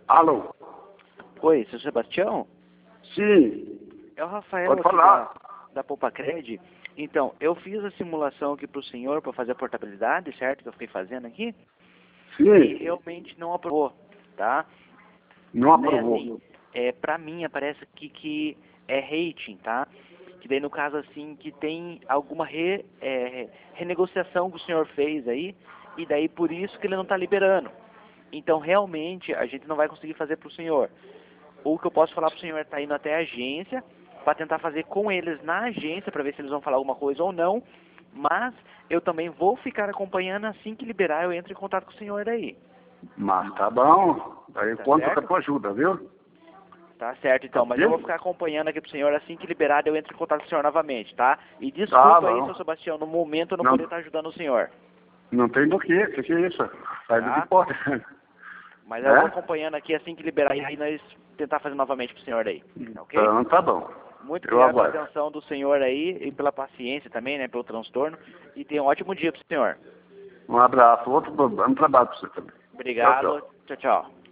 Alô? Oi, seu Sebastião? Sim. É o Rafael Pode aqui falar. da Poupacred. Então, eu fiz a simulação aqui para o senhor para fazer a portabilidade, certo? Que eu fiquei fazendo aqui. E Sim. realmente não aprovou, tá? Não aprovou. Assim, pra mim aparece aqui que é rating, tá? Que daí no caso assim, que tem alguma renegociação que o senhor fez aí, e daí por isso que ele não está liberando. Então realmente a gente não vai conseguir fazer para o senhor. O que eu posso falar para o senhor é estar indo até a agência, para tentar fazer com eles na agência, para ver se eles vão falar alguma coisa ou não. Mas eu também vou ficar acompanhando, assim que liberar eu entro em contato com o senhor daí. Mas tá bom. Aí Tá conta com a certo? tua ajuda, viu? Tá certo, então, mas Ok? eu vou ficar acompanhando aqui pro senhor, assim que liberado eu entro em contato com o senhor novamente, tá? E Tá desculpa aí, seu bom. Sebastião, no momento eu não Não, poder estar ajudando o senhor, não tem do que é isso? Faz o que tá? pode. Mas eu vou Né? acompanhando aqui, assim que liberar, e aí nós tentar fazer novamente pro senhor aí, ok? Então tá bom. Muito Eu obrigado pela aguardo. atenção do senhor aí, e pela paciência também, né, pelo transtorno, e tenha um ótimo dia pro senhor. Um abraço. Outro bom trabalho para você também. Tchau, Obrigado, tchau. tchau, tchau.